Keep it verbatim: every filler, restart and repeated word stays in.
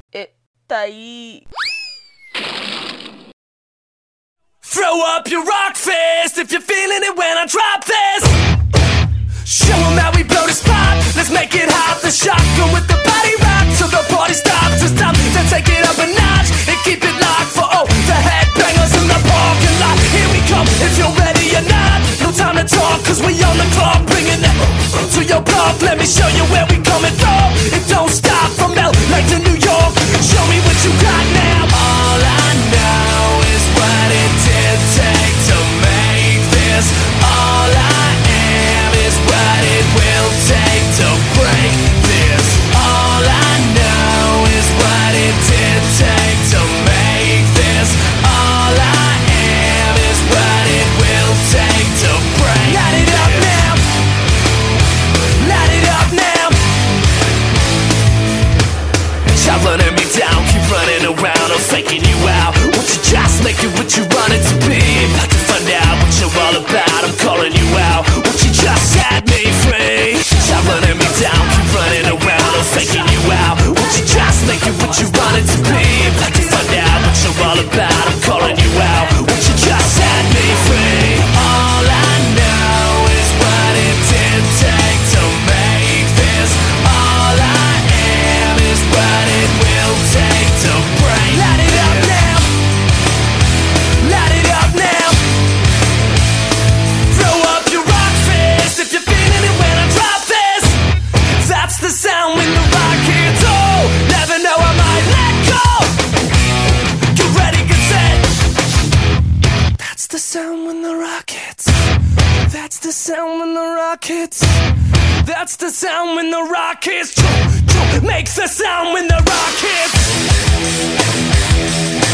Tá aí. Throw up your rock fist if you're feeling it when I drop this. Show 'em how we blow the spot. Let's make it hot. The shotgun with the body rock till the party stops. It's time to take it up a notch and keep it locked for oh the headbangers in the parking lot. Here we come if you're ready or not. No time to talk 'cause we on the clock. Bringing it to your block. Let me show you where we coming from. It don't stop from L A to New York. Show me what you got now. All I know is what it did take to make this. All I am is what it will take to break this. All I know is what it did take to make this. All I am is what it will take to break. Light it up now. Light it up now. Stop running me down, keep running around, I'm faking you out. Won't you just make it what you want it to be? About to find out what you're all about, I'm calling you out. Won't you just set me free? Stop running me down, keep running around, I'm faking you out. Won't you just make it what you want it to be? About to find out what you're all about, I'm calling you out. Won't you just set me free? All I know is what it did take to make this. All I am is what it will take to break. Light it up now. Light it up now. Throw up your rock fist if you're feeling it when I drop this. That's the sound when the rock hits. Oh, never know I might let go. Get ready, get set. That's the sound when the rock hits. That's the sound when the rock hits. That's the sound when the rock hits. Makes the sound when the rock hits.